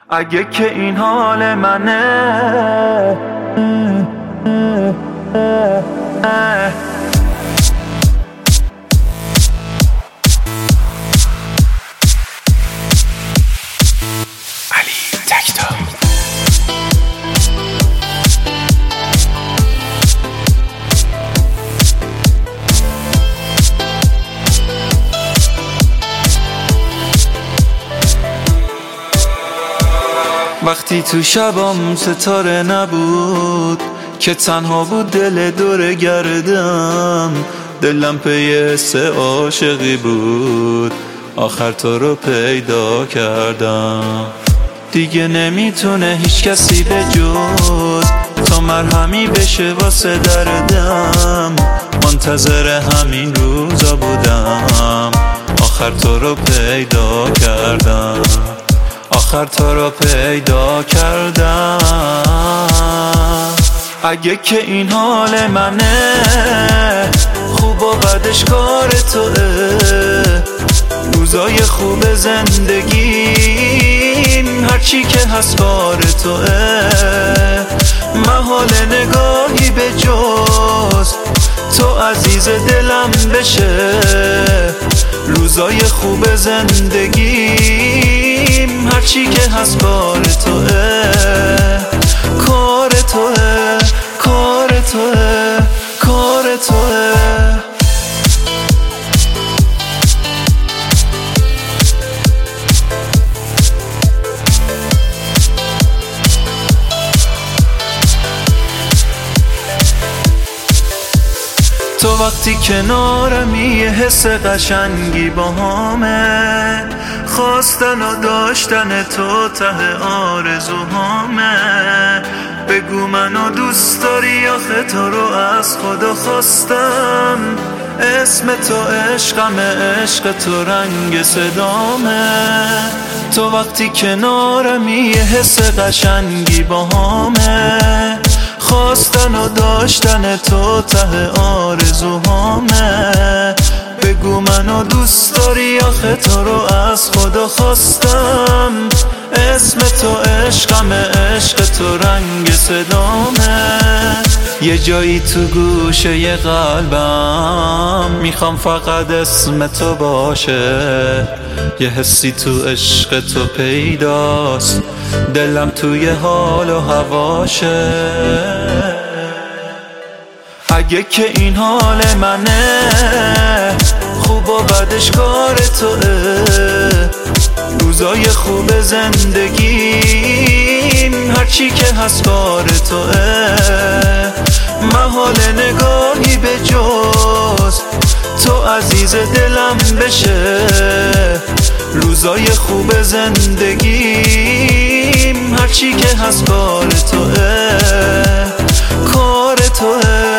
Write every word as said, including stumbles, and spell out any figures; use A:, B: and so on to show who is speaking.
A: اگه که این حال منه وقتی تو شبام ستاره نبود که تنها بود دل دور گردم، دلم پی حس عاشقی بود، آخر تو رو پیدا کردم. دیگه نمیتونه هیچ کسی به جز تو مرهمی بشه واسه دردم، منتظر همین روزا بودم، آخر تو رو پیدا کردم، آخر تو رو پیدا کردم. اگه که این حال منه، خوب و بدش کار توه، روزای خوب زندگیم هرچی که هست کار توه، محال نگاهی به جز تو عزیز دلم بشه، روزای خوب زندگیم هرچی که هست کار توه، کار توه، کار توه، کار توه. تو وقتی کنارمی یه حس قشنگی با همه، خواستن و داشتن تو ته آرزوهامه. بگو منو دوست داری آخه تو رو از خدا خواستم، اسم تو عشقم، عشق تو رنگ صدامه. تو وقتی کنارمی یه حس قشنگی با همه، خواستن و داشتن تو ته آرزوهامه. بگو منو دوست داری آخه تو رو از خدا خواستم، اسم تو عشقم، عشق تو رنگ صدامه. یه جایی تو گوشه ی قلبم میخوام فقط اسم تو باشه، یه حسی تو عشق تو پیداست، دلم توی حال و هواشه. اگه که این حال منه، خوب و بدش کار توه، روزای خوب زندگیم هرچی که هست کار توه، محال نگاهی به جز تو عزیز دلم بشه، روزای خوب زندگیم هرچی که هست کار توه، کار توه.